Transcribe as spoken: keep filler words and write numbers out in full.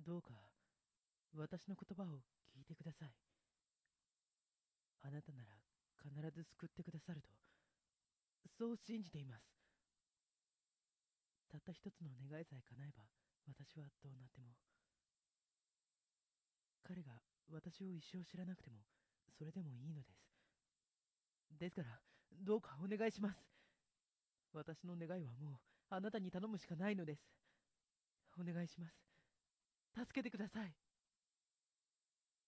どうか私の言葉を聞いてください。あなたなら必ず救ってくださると、そう信じています。たった一つの願いさえ叶えば、私はどうなっても。彼が私を一生知らなくても、それでもいいのです。ですから、どうかお願いします。私の願いはもう、あなたに頼むしかないのです。お願いします。助けてください。